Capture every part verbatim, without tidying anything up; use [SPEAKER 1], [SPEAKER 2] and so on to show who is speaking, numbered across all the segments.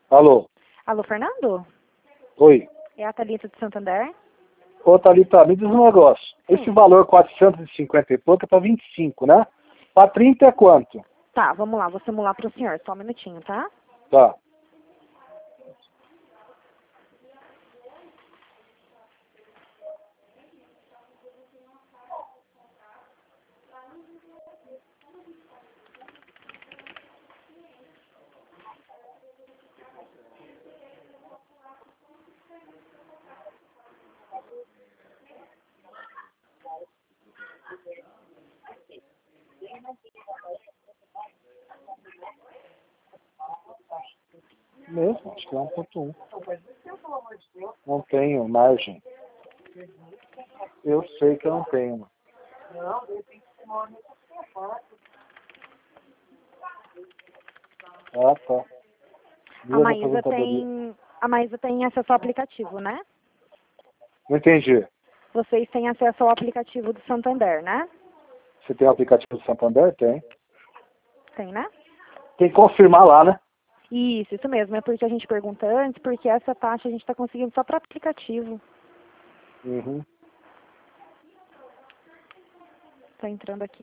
[SPEAKER 1] Alô?
[SPEAKER 2] Alô, Fernando?
[SPEAKER 1] Oi.
[SPEAKER 2] É a Thalita de Santander?
[SPEAKER 1] Ô, Thalita, me diz um negócio.
[SPEAKER 2] Sim.
[SPEAKER 1] Esse valor quatrocentos e cinquenta e pouco é para vinte e cinco, né? Para trinta é quanto?
[SPEAKER 2] Tá, vamos lá, vou simular para o senhor, só um minutinho, tá?
[SPEAKER 1] Tá. Mesmo, acho que é um ponto um. Não tenho margem. Eu sei que eu não tenho. Ah, tá.
[SPEAKER 2] A Maísa tem, a Maísa tem acesso ao aplicativo, né?
[SPEAKER 1] Não entendi.
[SPEAKER 2] Vocês têm acesso ao aplicativo do Santander, né?
[SPEAKER 1] Você tem o aplicativo do Santander? Tem.
[SPEAKER 2] Tem, né?
[SPEAKER 1] Tem que confirmar lá, né?
[SPEAKER 2] Isso, isso mesmo. É porque a gente pergunta antes, porque essa taxa a gente está conseguindo só para aplicativo.
[SPEAKER 1] Uhum.
[SPEAKER 2] Tá entrando aqui.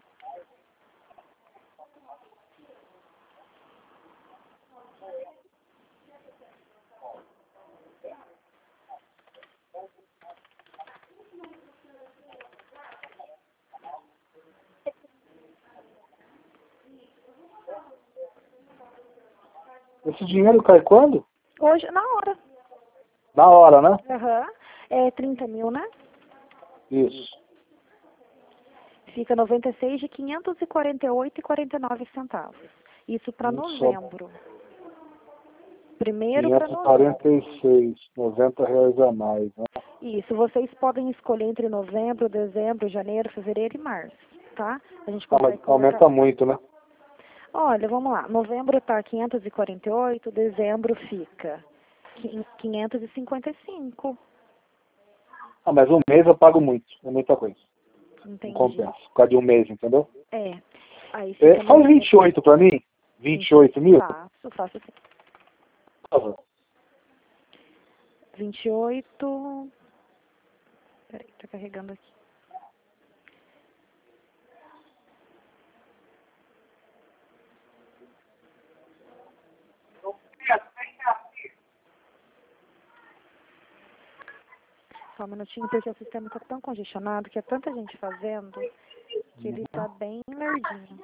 [SPEAKER 1] Esse dinheiro cai quando?
[SPEAKER 2] Hoje, na hora.
[SPEAKER 1] Na hora, né?
[SPEAKER 2] Aham. É trinta mil, né?
[SPEAKER 1] Isso.
[SPEAKER 2] Fica noventa e seis de quinhentos e quarenta e oito e quarenta e nove centavos. Isso para
[SPEAKER 1] Muito só.
[SPEAKER 2] novembro. Primeiro para
[SPEAKER 1] quinhentos e quarenta
[SPEAKER 2] novembro.
[SPEAKER 1] e seis, noventa reais a mais, né?
[SPEAKER 2] Isso, vocês podem escolher entre novembro, dezembro, janeiro, fevereiro e março, tá? A gente
[SPEAKER 1] Ah,
[SPEAKER 2] consegue
[SPEAKER 1] mas
[SPEAKER 2] colocar.
[SPEAKER 1] aumenta muito, né?
[SPEAKER 2] Olha, vamos lá. Novembro tá quinhentos e quarenta e oito, dezembro fica quinhentos e cinquenta e cinco.
[SPEAKER 1] Ah, mas um mês eu pago muito. É muita coisa. Não
[SPEAKER 2] Entendi.
[SPEAKER 1] compensa. Por causa de um mês, entendeu?
[SPEAKER 2] É. Aí
[SPEAKER 1] É,
[SPEAKER 2] fica
[SPEAKER 1] faz
[SPEAKER 2] no...
[SPEAKER 1] vinte e oito pra mim. vinte e oito mil?
[SPEAKER 2] Faço, faço assim.
[SPEAKER 1] Por favor.
[SPEAKER 2] vinte e oito. Peraí, tá carregando aqui. Só um minutinho, porque o sistema tá tão congestionado, que é tanta gente fazendo, que ele tá bem lerdinho.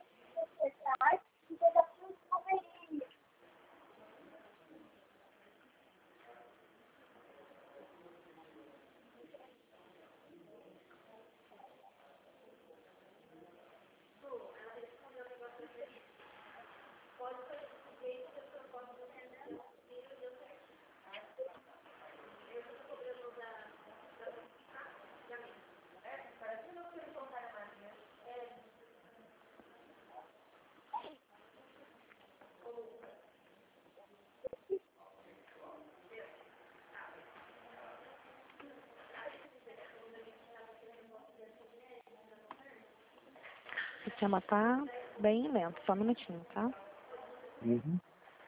[SPEAKER 2] O sistema tá bem lento, só um minutinho, tá?
[SPEAKER 1] Uhum.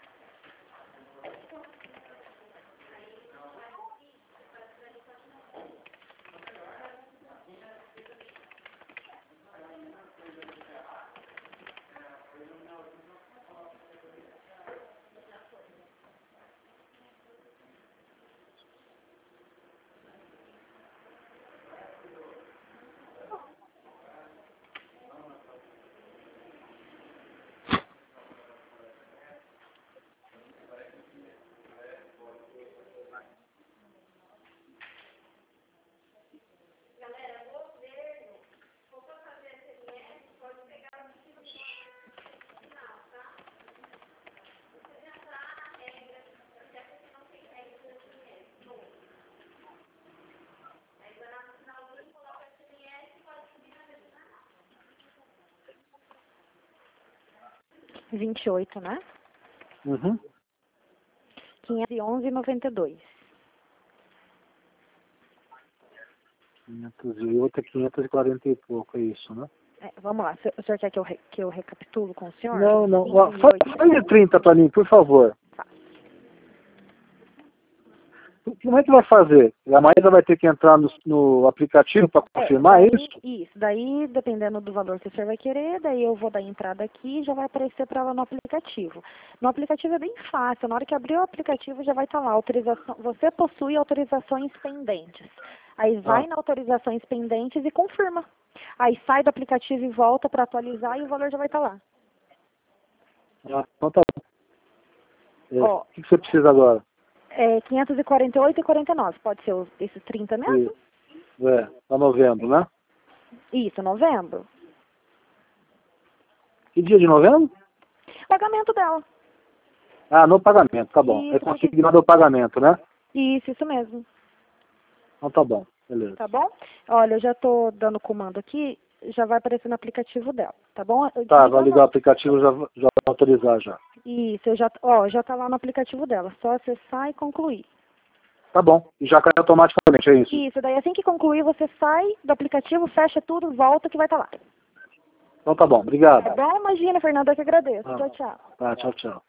[SPEAKER 2] vinte e oito, né?
[SPEAKER 1] Uhum.
[SPEAKER 2] quinhentos e onze e noventa e dois.
[SPEAKER 1] quinhentos e oito, quinhentos e quarenta e pouco, é isso, né?
[SPEAKER 2] É, vamos lá, o senhor quer que eu, re, que eu recapitulo com o senhor?
[SPEAKER 1] Não, não.
[SPEAKER 2] vinte
[SPEAKER 1] Ó,
[SPEAKER 2] e
[SPEAKER 1] faz
[SPEAKER 2] oito.
[SPEAKER 1] faz de trinta pra mim, por favor.
[SPEAKER 2] Tá.
[SPEAKER 1] como é que vai fazer? A Maísa vai ter que entrar no, no aplicativo para confirmar
[SPEAKER 2] é, daí,
[SPEAKER 1] isso?
[SPEAKER 2] Isso, daí dependendo do valor que o senhor vai querer, daí eu vou dar entrada aqui e já vai aparecer para ela no aplicativo. No aplicativo é bem fácil, na hora que abrir o aplicativo já vai estar lá, autorização, você possui autorizações pendentes. Aí vai
[SPEAKER 1] Ah.
[SPEAKER 2] na autorizações pendentes e confirma. Aí sai do aplicativo e volta para atualizar e o valor já vai estar lá.
[SPEAKER 1] Ah, então tá bom. É,
[SPEAKER 2] Ó,
[SPEAKER 1] o que que você precisa agora?
[SPEAKER 2] é quinhentos e quarenta e oito e quarenta e nove, pode ser os- esses trinta mesmo?
[SPEAKER 1] É, para novembro, né?
[SPEAKER 2] Isso, novembro.
[SPEAKER 1] Que dia de novembro?
[SPEAKER 2] Pagamento dela.
[SPEAKER 1] Ah, no pagamento, tá bom. É
[SPEAKER 2] Isso, porque...
[SPEAKER 1] consignado o pagamento, né?
[SPEAKER 2] Isso, isso mesmo.
[SPEAKER 1] Então tá bom, beleza.
[SPEAKER 2] Tá bom? Olha, eu já tô dando comando aqui, já vai aparecer no aplicativo dela, tá bom? Eu
[SPEAKER 1] Tá,
[SPEAKER 2] desligo
[SPEAKER 1] vai
[SPEAKER 2] a
[SPEAKER 1] ligar o
[SPEAKER 2] mão.
[SPEAKER 1] aplicativo, já, já vou autorizar já.
[SPEAKER 2] Isso, eu já, ó, já tá lá no aplicativo dela, só acessar e concluir.
[SPEAKER 1] Tá bom, e já cai automaticamente, é isso?
[SPEAKER 2] Isso, daí assim que concluir, você sai do aplicativo, fecha tudo, volta que vai estar lá.
[SPEAKER 1] Então tá bom, obrigado.
[SPEAKER 2] Tá bom? Imagina, Fernanda, eu que agradeço.
[SPEAKER 1] Ah,
[SPEAKER 2] Tchau, tchau.
[SPEAKER 1] tá, tchau, tchau.